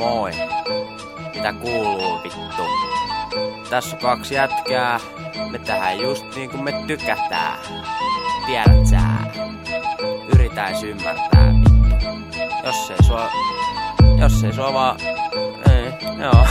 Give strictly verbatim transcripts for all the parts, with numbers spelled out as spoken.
moi. Mitä kuuluu vittu? Tässä on kaksi jätkää. Me tehdään just niinku me tykätään. Tiedät sä? Yritäis ymmärtää vittu. Jos ei sua... Jos ei sua vaan... Ei, joo.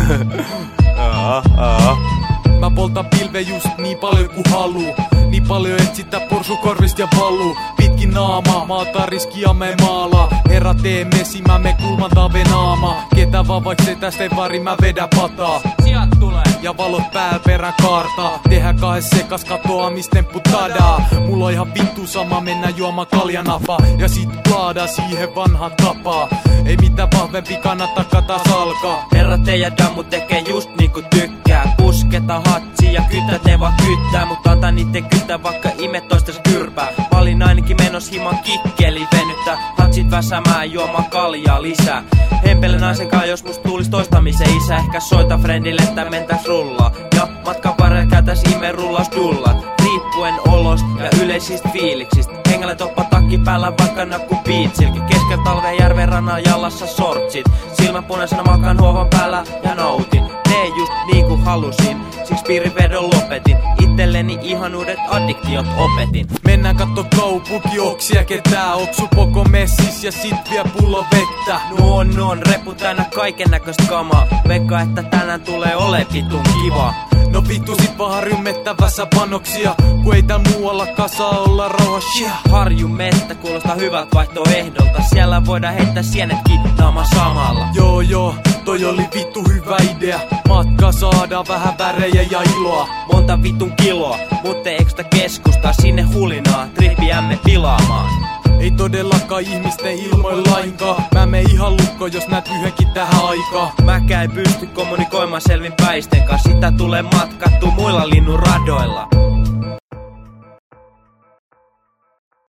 Joo, joo. Mä poltan pilve just niin paljon ku haluu. Niin paljon et sitä porsukorvista ja valuu. Pitkin naamaa, maata riskia me maalaa. Herra tee mesimä, me kulman tave naama. Ketä vaan vaik se tästä ei vari, mä vedän pataa. Sijat tulee. Ja valot pääl perään kaartaa. Tehdään kahden sekas katoamistemppu tadaa. Mulla on ihan vittu sama, mennä juomaan kaljanapa. Ja sit plaada siihen vanhaan tapaa. Ei mitään vahvempi kannata katas alkaa. Herra teidän dammu tekee just niinku tykkää. Pusketa hatsi ja kytät ne vaan kyttää. Mutta antaa niitten kyttää vaikka ime toistensa kyrpää. Mä olin ainakin menos himan kikkeli venyttää. Hatsit väsämään juomaan kaljaa lisää. Hempele naisen kaa jos musta tulis toistamisen isä. Ehkä soita friendille että mentäs rullaa. Ja matkan varrella käytäs ime rullaus dullat. Riippuen olosta ja yleisistä fiiliksistä. Hengälle toppa takki päällä vaikka nakku piitsilki. Keskellä talveen järven rannan jalassa sortsit. Silmän punaisena makaan huovan päällä ja nautin. Tee just niinku halusin, siksi piirivedon lopetin. Itselleni ihan uudet addiktiot opetin. Mennään katto kaupunki, oksia ketää. Oksu poko messis ja sit vie pullo vettä. Nuon nuon repu täynnä kaiken näköistä kamaa. Veikka että tänään tulee ole vitun kiva. No vittu sit vaan harjun mettävässä panoksia. Ku ei tääl muualla kasa olla rauhassa. Harjun mettä kuulostaa hyvältä vaihtoehdolta. Siellä voidaan heittää sienetkin naama samalla. Joo joo, toi oli vittu hyvä idea. Matka saadaan vähän värejä ja iloa. Monta vitun kiloa, mutta eikö sitä keskustaa sinne hulinaa. Trippiämme pilaamaan. Ei todellakaan ihmisten ilmoin lainkaan. Mä menen ihan lukko, jos näet yhdenkin tähän aikaa. Mäkään ei pysty kommunikoimaan selvin päisten kanssa. Sitä tulee matkattu muilla linnun radoilla.